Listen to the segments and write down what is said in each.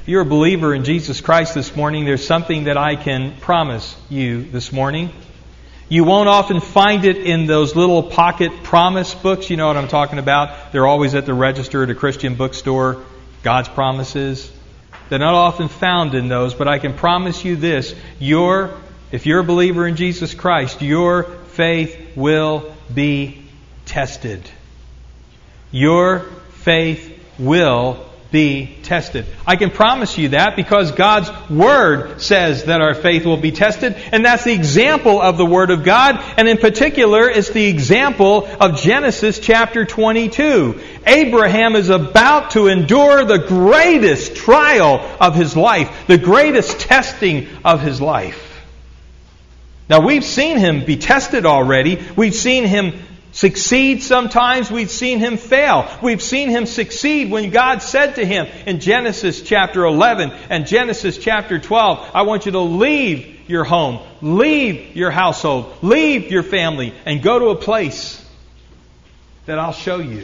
you're a believer in Jesus Christ this morning, there's something that I can promise you this morning. You won't often find it in those little pocket promise books. You know what I'm talking about. They're always at the register at a Christian bookstore. God's promises. They're not often found in those, but I can promise you this. If you're a believer in Jesus Christ, your faith will be tested. Your faith will be tested. I can promise you that because God's Word says that our faith will be tested, and that's the example of the Word of God, and in particular, it's the example of Genesis chapter 22. Abraham is about to endure the greatest trial of his life, the greatest testing of his life. Now, we've seen him be tested already. We've seen him succeed sometimes. We've seen him fail. We've seen him succeed when God said to him in Genesis chapter 11 and Genesis chapter 12, I want you to leave your home, leave your household, leave your family, and go to a place that I'll show you.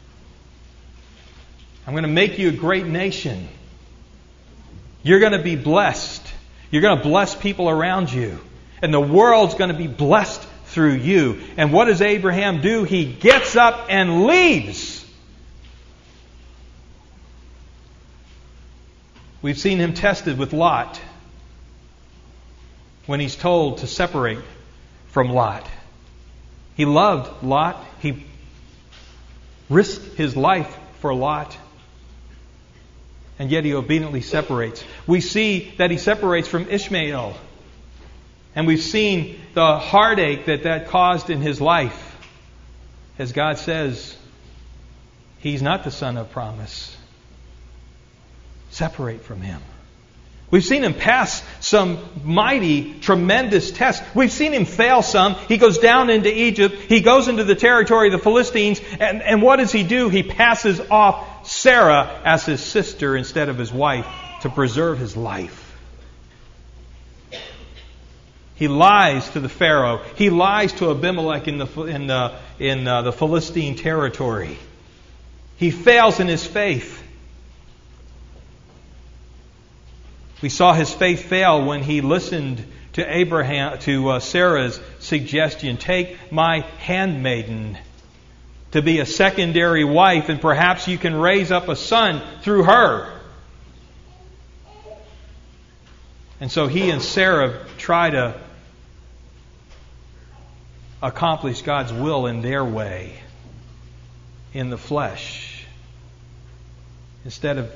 I'm going to make you a great nation. You're going to be blessed. You're going to bless people around you. And the world's going to be blessed through you. And what does Abraham do? He gets up and leaves. We've seen him tested with Lot when he's told to separate from Lot. He loved Lot. He risked his life for Lot. And yet he obediently separates. We see that he separates from Ishmael. And we've seen the heartache that caused in his life. As God says, he's not the son of promise. Separate from him. We've seen him pass some mighty, tremendous tests. We've seen him fail some. He goes down into Egypt. He goes into the territory of the Philistines. And what does he do? He passes off Sarah as his sister instead of his wife to preserve his life. He lies to the Pharaoh. He lies to Abimelech in the Philistine territory. He fails in his faith. We saw his faith fail when he listened to Sarah's suggestion. Take my handmaiden to be a secondary wife, and perhaps you can raise up a son through her. And so he and Sarah try to accomplish God's will in their way, in the flesh, instead of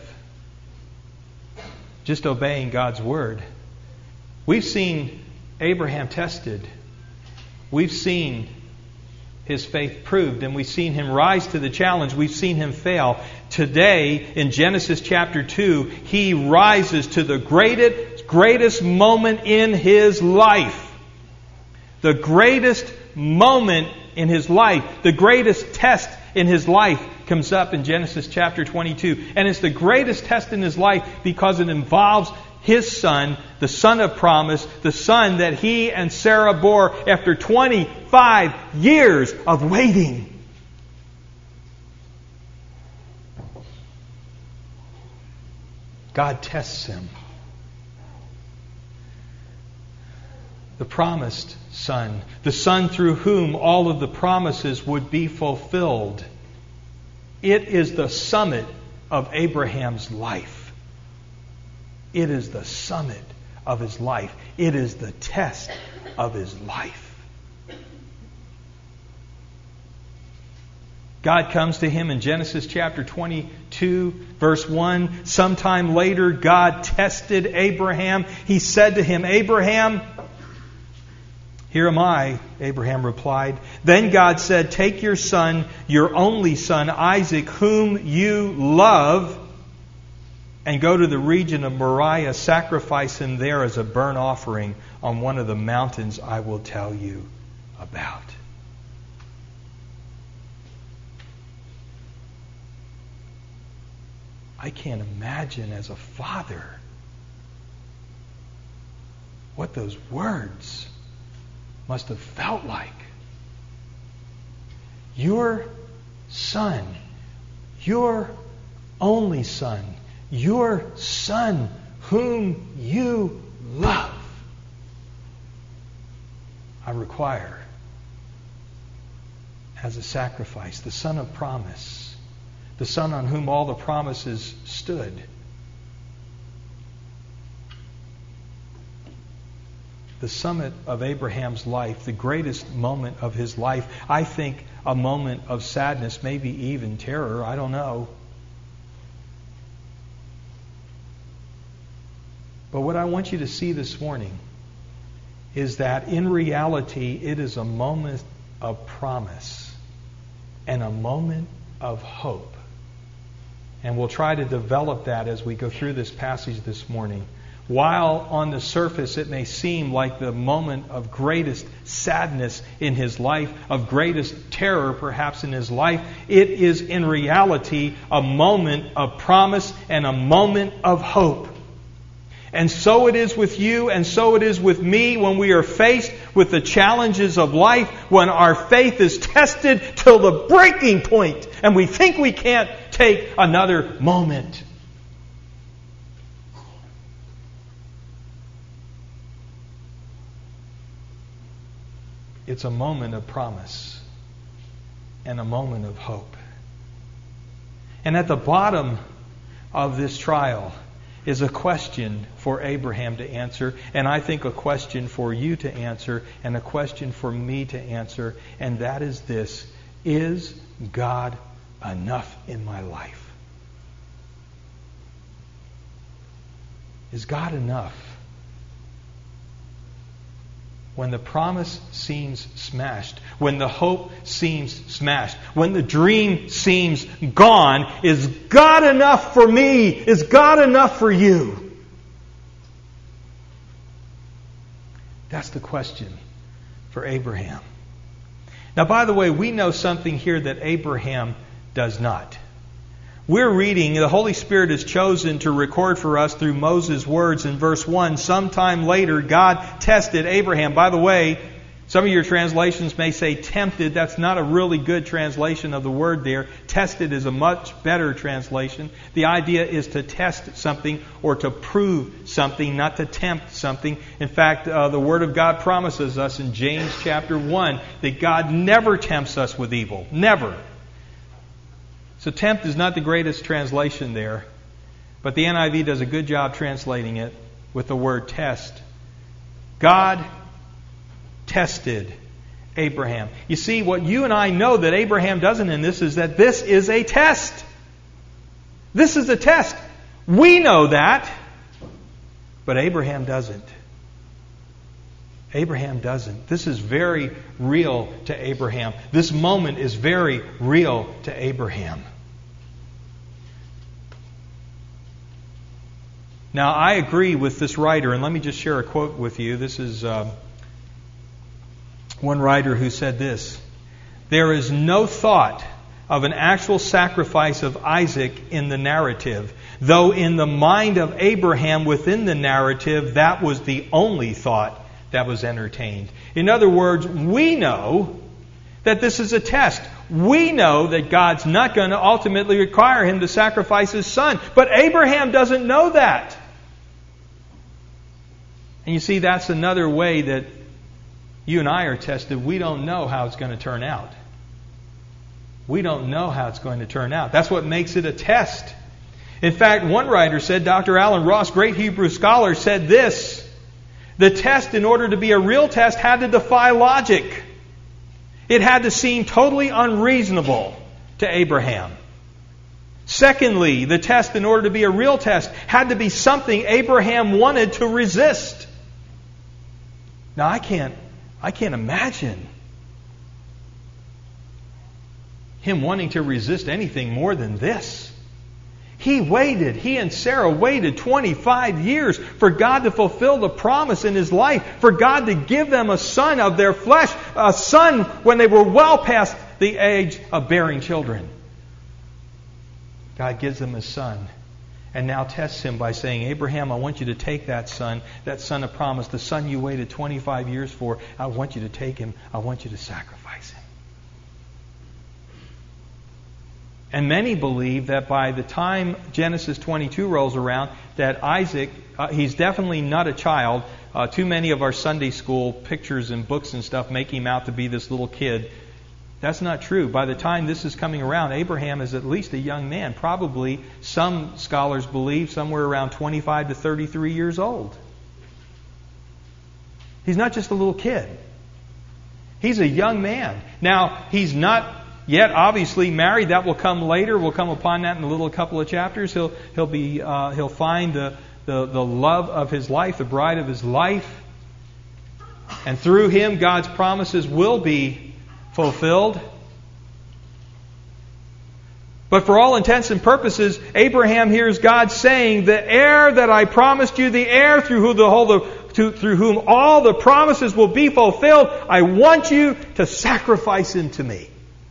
just obeying God's word. We've seen Abraham tested. We've seen his faith proved, and we've seen him rise to the challenge. We've seen him fail. Today, in Genesis chapter 2, he rises to the greatest moment in his life. The greatest moment in his life, the greatest test in his life comes up in Genesis chapter 22. And it's the greatest test in his life because it involves his son, the son of promise, the son that he and Sarah bore after 25 years of waiting. God tests him. The promised son, the son through whom all of the promises would be fulfilled. It is the summit of Abraham's life. It is the summit of his life. It is the test of his life. God comes to him in Genesis chapter 22, verse 1. Sometime later, God tested Abraham. He said to him, Abraham, here am I, Abraham replied. Then God said, take your son, your only son, Isaac, whom you love, and go to the region of Moriah, sacrifice him there as a burnt offering on one of the mountains I will tell you about. I can't imagine as a father what those words must have felt like. Your son, your only son, your Son, whom you love, I require as a sacrifice, the Son of promise, the Son on whom all the promises stood. The summit of Abraham's life, the greatest moment of his life, I think a moment of sadness, maybe even terror, I don't know. But what I want you to see this morning is that in reality it is a moment of promise and a moment of hope. And we'll try to develop that as we go through this passage this morning. While on the surface it may seem like the moment of greatest sadness in his life, of greatest terror perhaps in his life, it is in reality a moment of promise and a moment of hope. And so it is with you, and so it is with me when we are faced with the challenges of life, when our faith is tested till the breaking point, and we think we can't take another moment. It's a moment of promise and a moment of hope. And at the bottom of this trial is a question for Abraham to answer, and I think a question for you to answer, and a question for me to answer, and that is this: is God enough in my life? Is God enough? When the promise seems smashed, when the hope seems smashed, when the dream seems gone, is God enough for me? Is God enough for you? That's the question for Abraham. Now, by the way, we know something here that Abraham does not. We're reading, the Holy Spirit has chosen to record for us through Moses' words in verse 1. Sometime later, God tested Abraham. By the way, some of your translations may say tempted. That's not a really good translation of the word there. Tested is a much better translation. The idea is to test something or to prove something, not to tempt something. In fact, the Word of God promises us in James chapter 1 that God never tempts us with evil. Never. So tempt is not the greatest translation there, but the NIV does a good job translating it with the word test. God tested Abraham. You see, what you and I know that Abraham doesn't in this is that this is a test. This is a test. We know that, but Abraham doesn't. Abraham doesn't. This is very real to Abraham. This moment is very real to Abraham. Now, I agree with this writer, and let me just share a quote with you. This is one writer who said this: "There is no thought of an actual sacrifice of Isaac in the narrative, though in the mind of Abraham within the narrative, that was the only thought that was entertained." In other words, we know that this is a test. We know that God's not going to ultimately require him to sacrifice his son. But Abraham doesn't know that. And you see, that's another way that you and I are tested. We don't know how it's going to turn out. We don't know how it's going to turn out. That's what makes it a test. In fact, one writer said, Dr. Alan Ross, great Hebrew scholar, said this: the test, in order to be a real test, had to defy logic. It had to seem totally unreasonable to Abraham. Secondly, the test, in order to be a real test, had to be something Abraham wanted to resist. Now, I can't imagine him wanting to resist anything more than this. He and Sarah waited 25 years for God to fulfill the promise in his life, for God to give them a son of their flesh, a son when they were well past the age of bearing children. God gives them a son, and now tests him by saying, Abraham, I want you to take that son of promise, the son you waited 25 years for. I want you to take him. I want you to sacrifice him. And many believe that by the time Genesis 22 rolls around, that Isaac, he's definitely not a child. Too many of our Sunday school pictures and books and stuff make him out to be this little kid. That's not true. By the time this is coming around, Abraham is at least a young man. Probably, some scholars believe, somewhere around 25 to 33 years old. He's not just a little kid. He's a young man. Now, he's not yet obviously married. That will come later. We'll come upon that in a little couple of chapters. He'll find the love of his life, the bride of his life. And through him, God's promises will be fulfilled. But for all intents and purposes, Abraham hears God saying, the heir that I promised you, the heir through whom all the promises will be fulfilled, I want you to sacrifice him to me.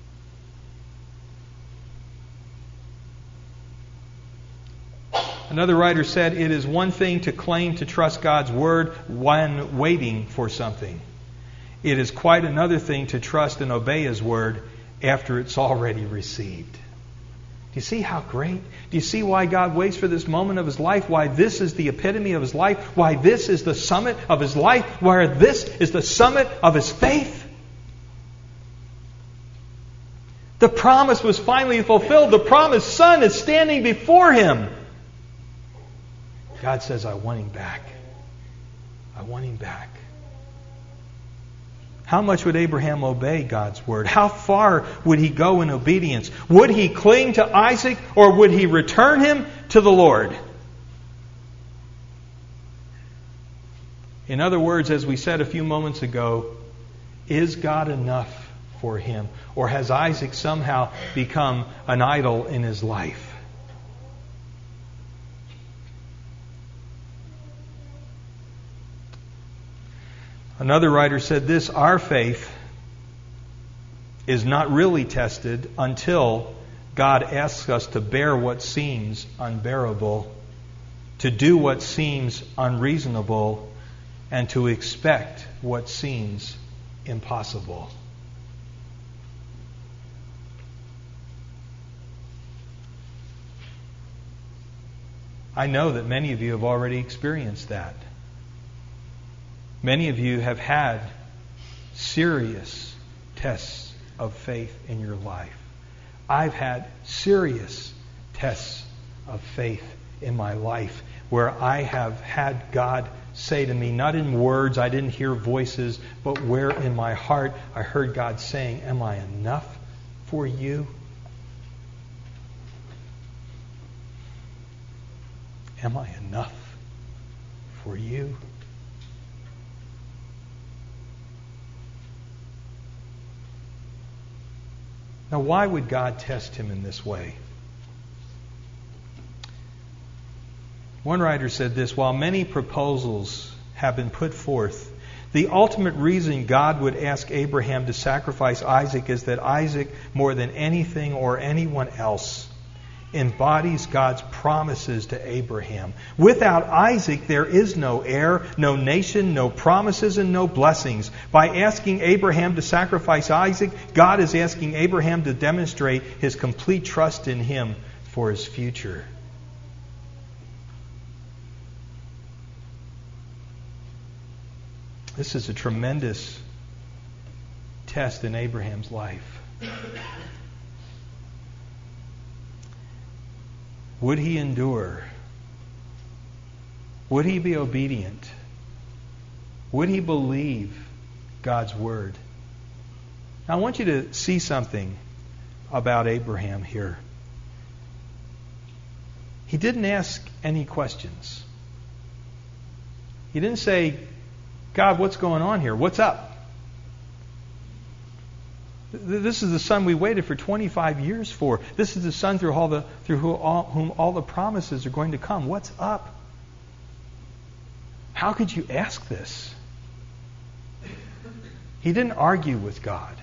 Another writer said, it is one thing to claim to trust God's word when waiting for something. It is quite another thing to trust and obey His word after it's already received. Do you see how great? Do you see why God waits for this moment of His life? Why this is the epitome of His life? Why this is the summit of His life? Why this is the summit of His faith? The promise was finally fulfilled. The promised Son is standing before Him. God says, I want him back. I want him back. How much would Abraham obey God's word? How far would he go in obedience? Would he cling to Isaac or would he return him to the Lord? In other words, as we said a few moments ago, is God enough for him? Or has Isaac somehow become an idol in his life? Another writer said this, our faith is not really tested until God asks us to bear what seems unbearable, to do what seems unreasonable, and to expect what seems impossible. I know that many of you have already experienced that. Many of you have had serious tests of faith in your life. I've had serious tests of faith in my life where I have had God say to me, not in words, I didn't hear voices, but where in my heart I heard God saying, am I enough for you? Am I enough for you? Now, why would God test him in this way? One writer said this, while many proposals have been put forth, the ultimate reason God would ask Abraham to sacrifice Isaac is that Isaac, more than anything or anyone else, embodies God's promises to Abraham. Without Isaac, there is no heir, no nation, no promises, and no blessings. By asking Abraham to sacrifice Isaac, God is asking Abraham to demonstrate his complete trust in him for his future. This is a tremendous test in Abraham's life. Would he endure? Would he be obedient? Would he believe God's word? Now I want you to see something about Abraham here. He didn't ask any questions. He didn't say, God, what's going on here? What's up? This is the son we waited for 25 years for. This is the son through whom all the promises are going to come. What's up? How could you ask this? He didn't argue with God.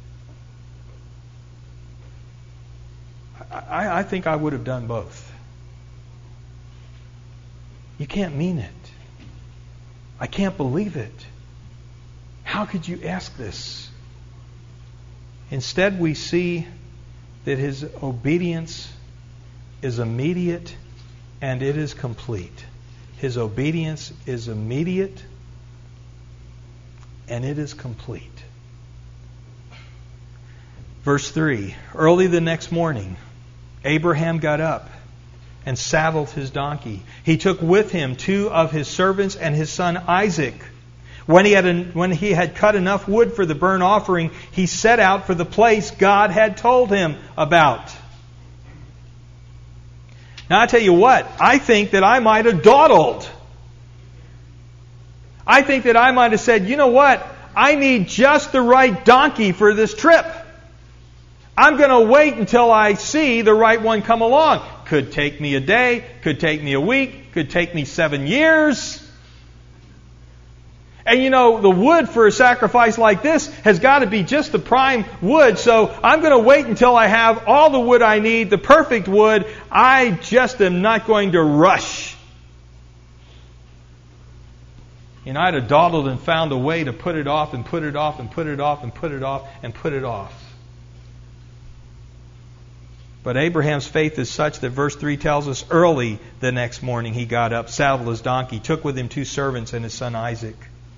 I think I would have done both. You can't mean it. I can't believe it. How could you ask this? Instead, we see that his obedience is immediate and it is complete. His obedience is immediate and it is complete. Verse 3, early the next morning, Abraham got up and saddled his donkey. He took with him 2 of his servants and his son Isaac. When he had cut enough wood for the burnt offering, he set out for the place God had told him about. Now I tell you what, I think that I might have dawdled. I think that I might have said, you know what, I need just the right donkey for this trip. I'm going to wait until I see the right one come along. Could take me a day, could take me a week, could take me 7 years. And you know, the wood for a sacrifice like this has got to be just the prime wood. So I'm going to wait until I have all the wood I need, the perfect wood. I just am not going to rush. And I'd have dawdled and found a way to put it off and put it off and put it off and put it off and put it off. But Abraham's faith is such that verse 3 tells us early the next morning he got up, saddled his donkey, took with him 2 servants and his son Isaac.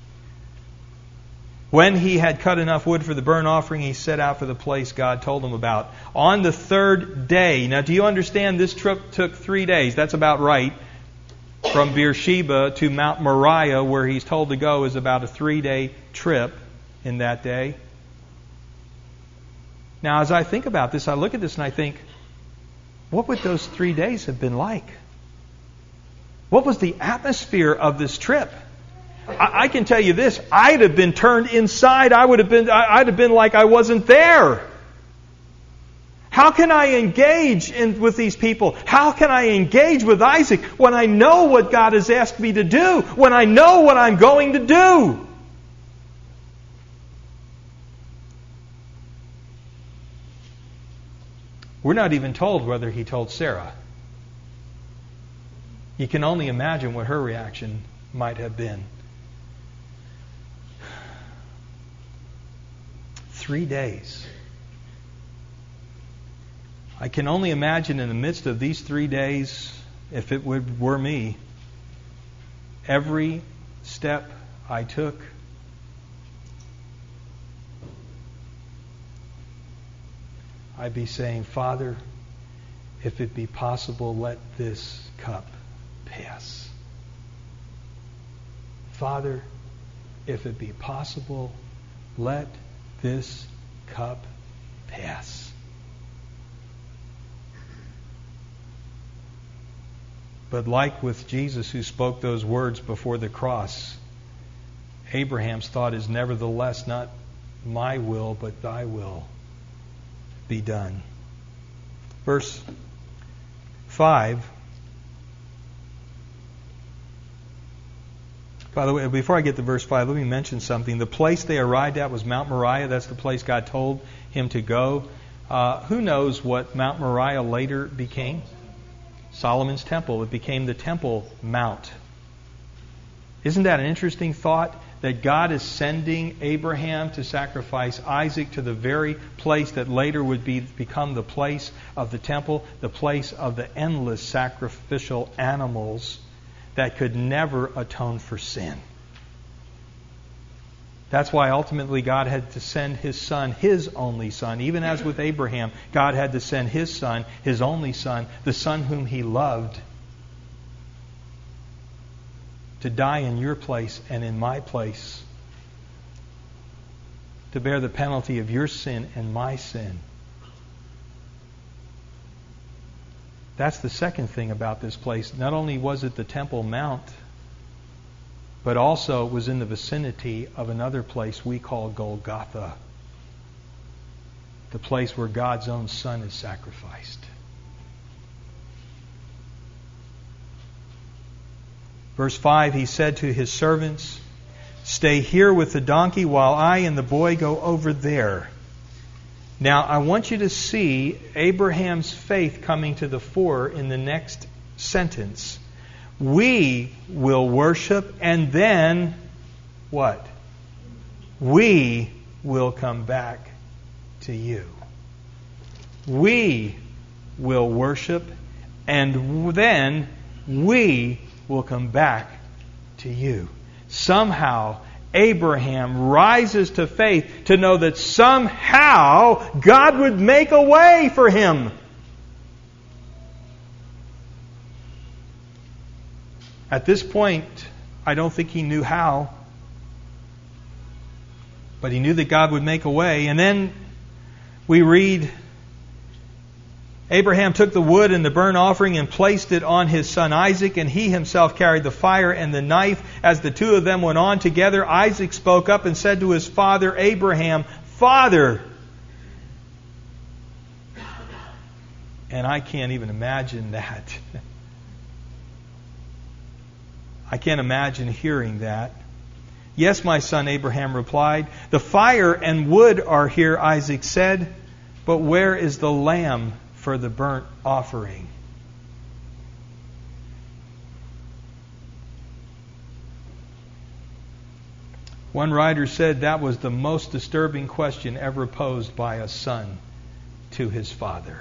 When he had cut enough wood for the burnt offering, he set out for the place God told him about. On the 3rd day, now do you understand this trip took 3 days? That's about right. From Beersheba to Mount Moriah, where he's told to go, is about a 3-day trip in that day. Now, as I think about this, I look at this and I think, what would those 3 days have been like? What was the atmosphere of this trip? I can tell you this, I'd have been turned inside. I'd have been like I wasn't there. How can I engage with these people? How can I engage with Isaac when I know what God has asked me to do? When I know what I'm going to do? We're not even told whether he told Sarah. You can only imagine what her reaction might have been. 3 days. I can only imagine in the midst of these 3 days, if it were me, every step I took, I'd be saying, Father, if it be possible, let this cup pass. Father, if it be possible, let this cup pass. But like with Jesus who spoke those words before the cross, Abraham's thought is nevertheless not my will, but thy will be done. Verse 5. By the way, before I get to verse 5, let me mention something. The place they arrived at was Mount Moriah. That's the place God told him to go. Who knows what Mount Moriah later became? Solomon's temple. It became the Temple Mount. Isn't that an interesting thought? That God is sending Abraham to sacrifice Isaac to the very place that later would become the place of the temple, the place of the endless sacrificial animals that could never atone for sin. That's why ultimately God had to send His Son, His only Son. Even as with Abraham, God had to send His Son, His only Son, the Son whom He loved, to die in your place and in my place, to bear the penalty of your sin and my sin. That's the second thing about this place. Not only was it the Temple Mount, but also it was in the vicinity of another place we call Golgotha, the place where God's own Son is sacrificed. Verse 5, he said to his servants, "Stay here with the donkey while I and the boy go over there." Now, I want you to see Abraham's faith coming to the fore in the next sentence. We will worship, and then what? We will come back to you. we will worship, and then we will come back to you. Somehow, Abraham rises to faith to know that somehow God would make a way for him. At this point, I don't think he knew how, but he knew that God would make a way. And then we read, Abraham took the wood and the burnt offering and placed it on his son Isaac, and he himself carried the fire and the knife. As the two of them went on together, Isaac spoke up and said to his father Abraham, "Father!" And I can't even imagine that. I can't imagine hearing that. "Yes, my son," Abraham replied. "The fire and wood are here," Isaac said, "but where is the lamb for the burnt offering?" One writer said that was the most disturbing question ever posed by a son to his father.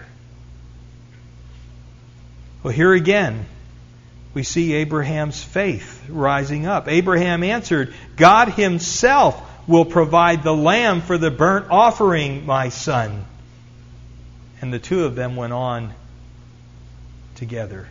Well, here again, we see Abraham's faith rising up. Abraham answered, "God Himself will provide the lamb for the burnt offering, my son." And the two of them went on together.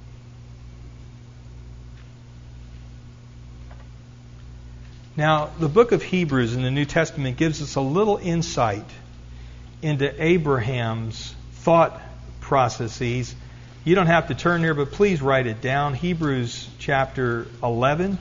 Now, the book of Hebrews in the New Testament gives us a little insight into Abraham's thought processes. You don't have to turn there, but please write it down. Hebrews chapter 11.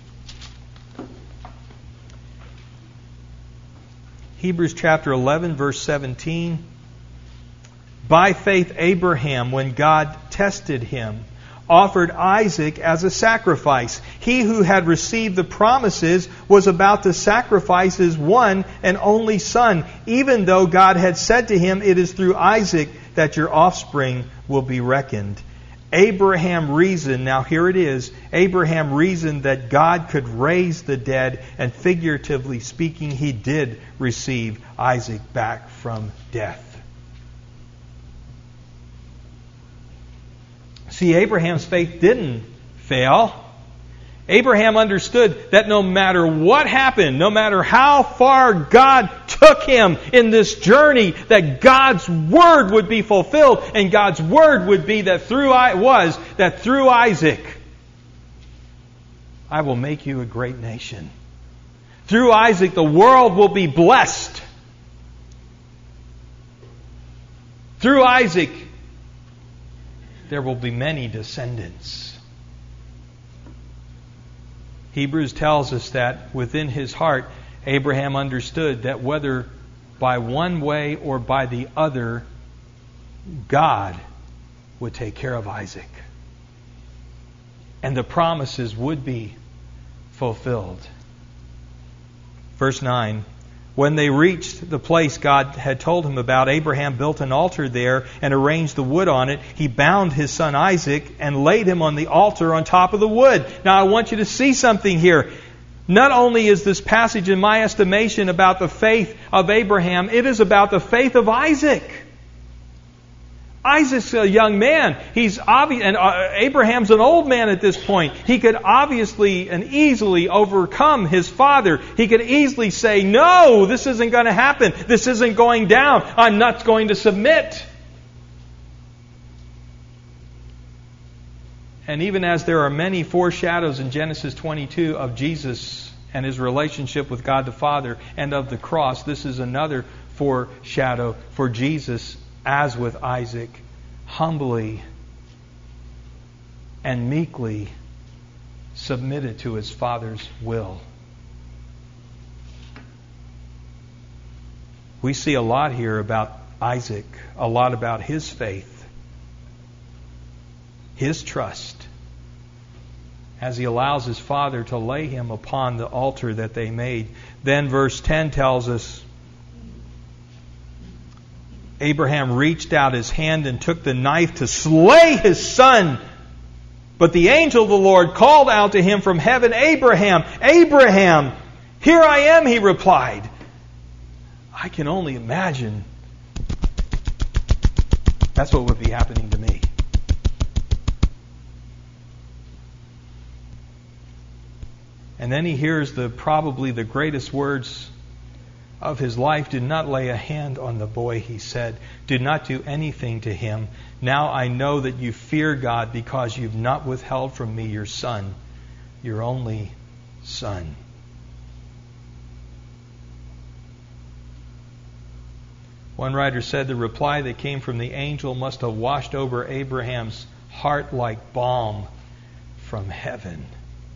Hebrews chapter 11, verse 17. "By faith Abraham, when God tested him, offered Isaac as a sacrifice. He who had received the promises was about to sacrifice his one and only son, even though God had said to him, 'It is through Isaac that your offspring will be reckoned.' Abraham reasoned," now here it is, Abraham reasoned that God could raise the dead, and figuratively speaking, he did receive Isaac back from death. See, Abraham's faith didn't fail. Abraham understood that no matter what happened, no matter how far God took him in this journey, that God's word would be fulfilled, and God's word would be that through Isaac, I will make you a great nation. Through Isaac, the world will be blessed. Through Isaac, there will be many descendants. Hebrews tells us that within his heart, Abraham understood that whether by one way or by the other, God would take care of Isaac. And the promises would be fulfilled. Verse 9. When they reached the place God had told him about, Abraham built an altar there and arranged the wood on it. He bound his son Isaac and laid him on the altar on top of the wood. Now I want you to see something here. Not only is this passage, in my estimation, about the faith of Abraham, it is about the faith of Isaac. Isaac's a young man. And Abraham's an old man at this point. He could obviously and easily overcome his father. He could easily say, "No, this isn't going to happen. This isn't going down. I'm not going to submit." And even as there are many foreshadows in Genesis 22 of Jesus and His relationship with God the Father and of the cross, this is another foreshadow for Jesus, as with Isaac, humbly and meekly submitted to his Father's will. We see a lot here about Isaac, a lot about his faith, his trust, as he allows his father to lay him upon the altar that they made. Then verse 10 tells us, Abraham reached out his hand and took the knife to slay his son. But the angel of the Lord called out to him from heaven, "Abraham, Abraham!" "Here I am," he replied. I can only imagine That's what would be happening to me. And then he hears probably the greatest words of his life. "Do not lay a hand on the boy," he said. "Do not do anything to him. Now I know that you fear God because you've not withheld from me your son, your only son." One writer said the reply that came from the angel must have washed over Abraham's heart like balm from heaven.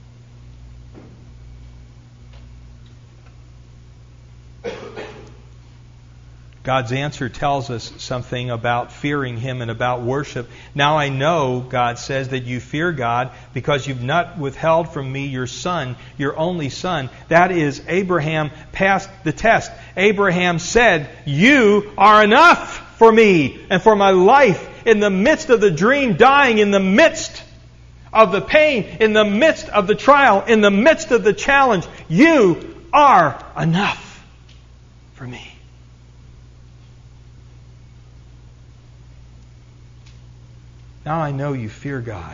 God's answer tells us something about fearing Him and about worship. "Now I know," God says, "that you fear God because you've not withheld from me your son, your only son." That is, Abraham passed the test. Abraham said, "You are enough for me and for my life." In the midst of the dream dying, in the midst of the pain, in the midst of the trial, in the midst of the challenge, you are enough for me. Now I know you fear God.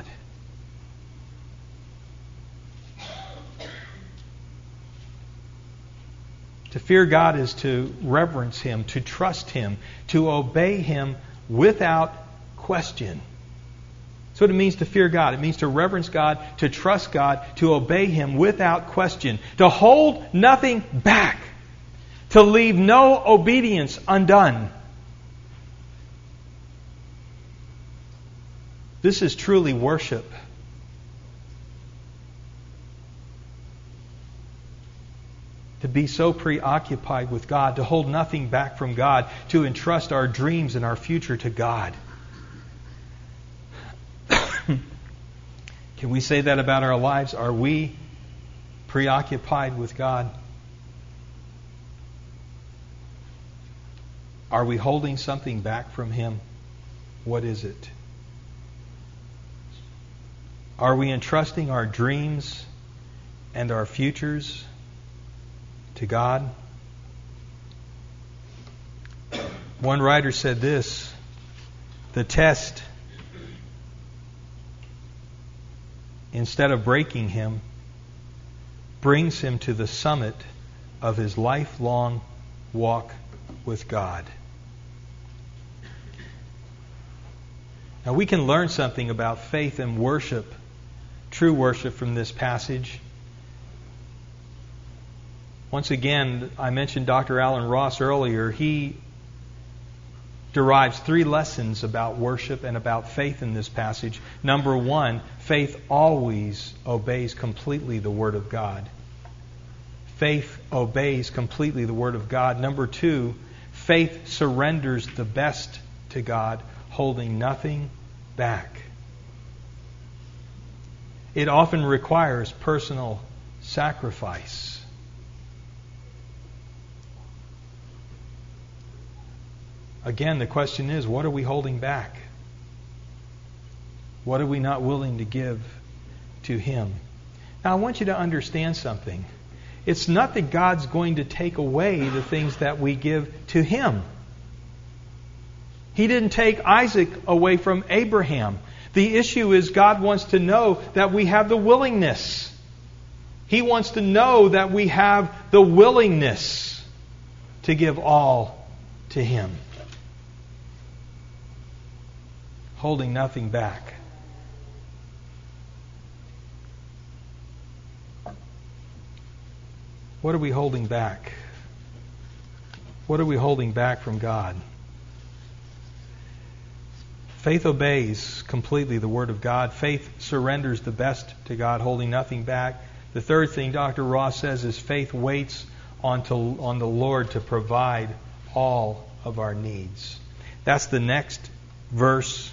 To fear God is to reverence Him, to trust Him, to obey Him without question. That's what it means to fear God. It means to reverence God, to trust God, to obey Him without question, to hold nothing back, to leave no obedience undone. This is truly worship. To be so preoccupied with God, to hold nothing back from God, to entrust our dreams and our future to God. Can we say that about our lives? Are we preoccupied with God? Are we holding something back from Him? What is it? Are we entrusting our dreams and our futures to God? One writer said this: the test, instead of breaking him, brings him to the summit of his lifelong walk with God. Now we can learn something about faith and worship, true worship, from this passage. Once again, I mentioned Dr. Alan Ross earlier. He derives 3 lessons about worship and about faith in this passage. Number 1, faith always obeys completely the Word of God. Faith obeys completely the Word of God. Number 2, faith surrenders the best to God, holding nothing back. It often requires personal sacrifice. Again, the question is, what are we holding back? What are we not willing to give to Him? Now, I want you to understand something. It's not that God's going to take away the things that we give to Him. He didn't take Isaac away from Abraham. The issue is God wants to know that we have the willingness. He wants to know that we have the willingness to give all to Him. Holding nothing back. What are we holding back? What are we holding back from God? Faith obeys completely the Word of God. Faith surrenders the best to God, holding nothing back. The third thing Dr. Ross says is faith waits on the Lord to provide all of our needs. That's the next verse.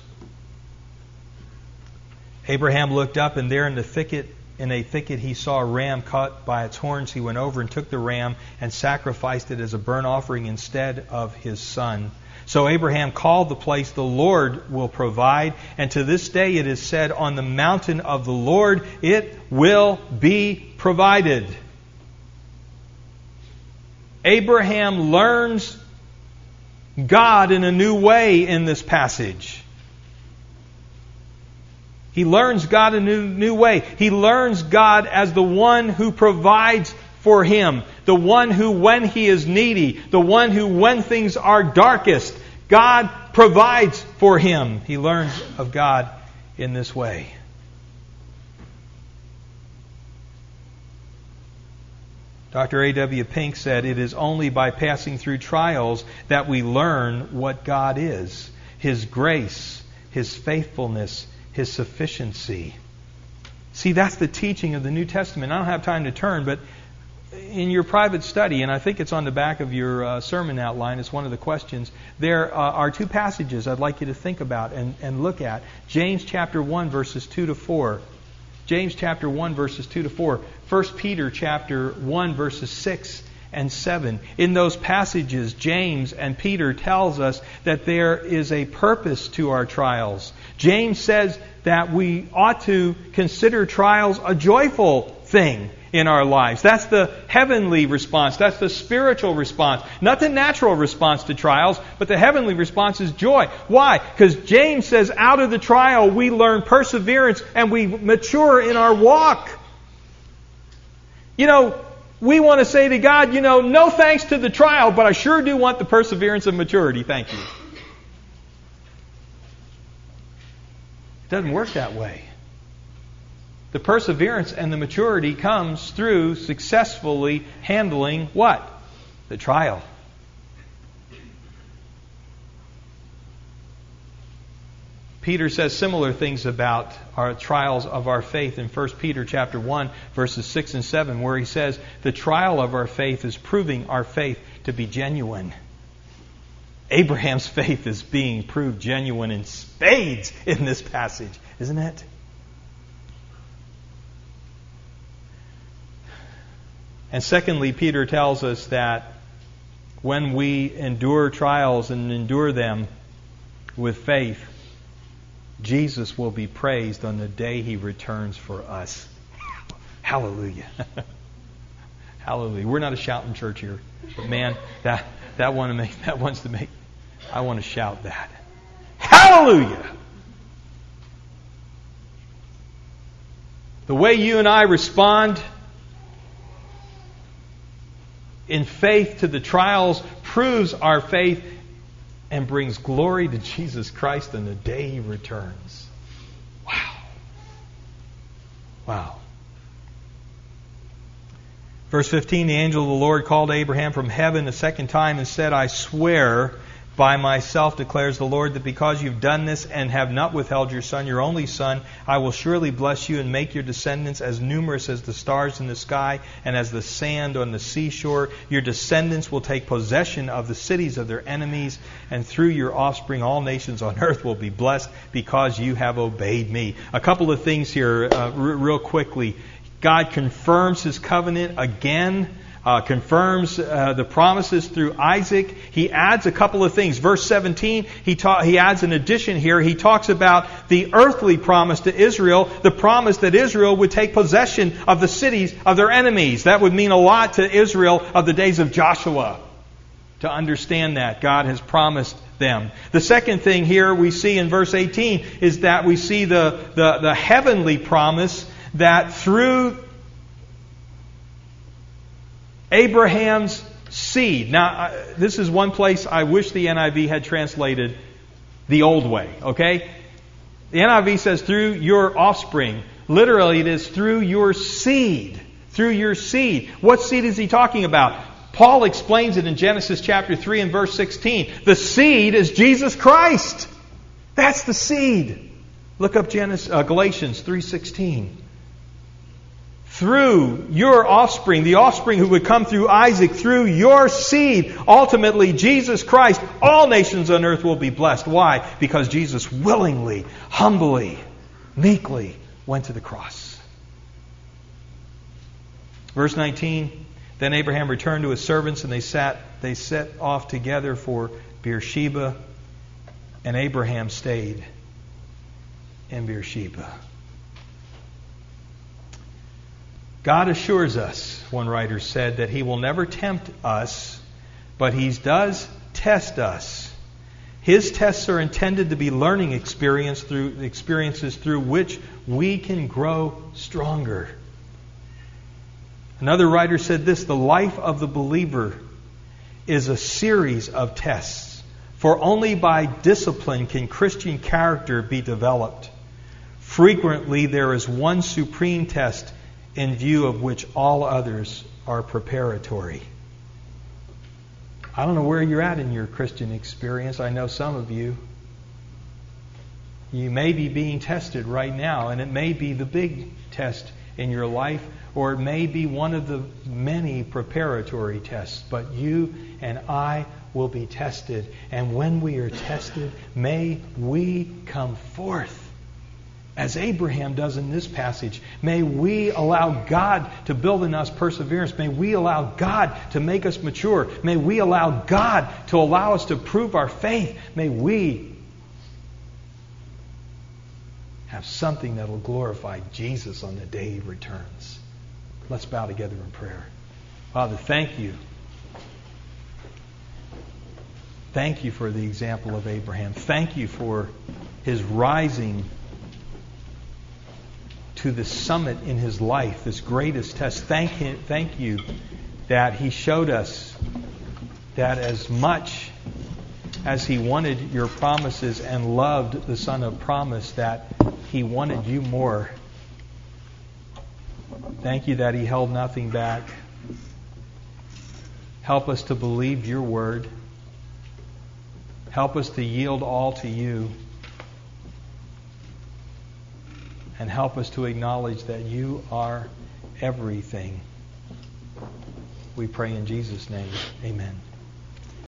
Abraham looked up, and there in a thicket he saw a ram caught by its horns. He went over and took the ram and sacrificed it as a burnt offering instead of his son. So Abraham called the place, "The Lord will provide." And to this day it is said, "On the mountain of the Lord it will be provided." Abraham learns God in a new way in this passage. He learns God in a new way. He learns God as the one who provides for him, the one who, when he is needy, the one who, when things are darkest, God provides for him. He learns of God in this way. Dr. A.W. Pink said, "It is only by passing through trials that we learn what God is, His grace, His faithfulness, His sufficiency." See, that's the teaching of the New Testament. I don't have time to turn, but in your private study, and I think it's on the back of your sermon outline, it's one of the questions, there are two passages I'd like you to think about and look at. James chapter 1, verses 2 to 4. James chapter 1, verses 2 to 4. 1 Peter chapter 1, verses 6 and 7. In those passages, James and Peter tells us that there is a purpose to our trials. James says that we ought to consider trials a joyful thing in our lives. That's the heavenly response. That's the spiritual response. Not the natural response to trials, but the heavenly response is joy. Why? Because James says out of the trial we learn perseverance and we mature in our walk. You know, we want to say to God, no thanks to the trial, but I sure do want the perseverance and maturity. Thank you. It doesn't work that way. The perseverance and the maturity comes through successfully handling what? The trial. Peter says similar things about our trials of our faith in 1 Peter chapter 1, verses 6 and 7, where he says, the trial of our faith is proving our faith to be genuine. Abraham's faith is being proved genuine in spades in this passage, isn't it? And secondly, Peter tells us that when we endure trials and endure them with faith, Jesus will be praised on the day He returns for us. Hallelujah. Hallelujah. We're not a shouting church here, but man, I want to shout that. Hallelujah. The way you and I respond in faith to the trials proves our faith and brings glory to Jesus Christ on the day He returns. Wow. Wow. Verse 15, the angel of the Lord called Abraham from heaven a second time and said, I swear by myself, declares the Lord, that because you've done this and have not withheld your son, your only son, I will surely bless you and make your descendants as numerous as the stars in the sky and as the sand on the seashore. Your descendants will take possession of the cities of their enemies, and through your offspring all nations on earth will be blessed because you have obeyed me. A couple of things here real quickly. God confirms His covenant again. Confirms the promises through Isaac. He adds a couple of things. Verse 17, he adds an addition here. He talks about the earthly promise to Israel, the promise that Israel would take possession of the cities of their enemies. That would mean a lot to Israel of the days of Joshua. To understand that, God has promised them. The second thing here we see in verse 18 is that we see the heavenly promise that through Abraham's seed. Now, this is one place I wish the NIV had translated the old way, okay? The NIV says through your offspring. Literally, it is through your seed. Through your seed. What seed is he talking about? Paul explains it in Genesis chapter 3 and verse 16. The seed is Jesus Christ. That's the seed. Look up Galatians 3:16. Through your offspring, the offspring who would come through Isaac, through your seed, ultimately Jesus Christ, all nations on earth will be blessed. Why? Because Jesus willingly, humbly, meekly went to the cross. Verse 19, then Abraham returned to his servants and they set off together for Beersheba, and Abraham stayed in Beersheba. God assures us, one writer said, that He will never tempt us, but He does test us His tests are intended to be learning experiences through which we can grow stronger. Another writer said this: the life of the believer is a series of tests, for only by discipline can Christian character be developed. Frequently there is one supreme test in view of which all others are preparatory. I don't know where you're at in your Christian experience. I know some of you. You may be being tested right now, and it may be the big test in your life, or it may be one of the many preparatory tests. But you and I will be tested. And when we are tested, may we come forth as Abraham does in this passage. May we allow God to build in us perseverance. May we allow God to make us mature. May we allow God to allow us to prove our faith. May we have something that will glorify Jesus on the day He returns. Let's bow together in prayer. Father, thank you. Thank you for the example of Abraham. Thank you for his rising to the summit in his life, this greatest test. Thank you that he showed us that as much as he wanted your promises and loved the Son of Promise, that he wanted you more. Thank you that he held nothing back. Help us to believe your word. Help us to yield all to you. And help us to acknowledge that you are everything. We pray in Jesus' name. Amen.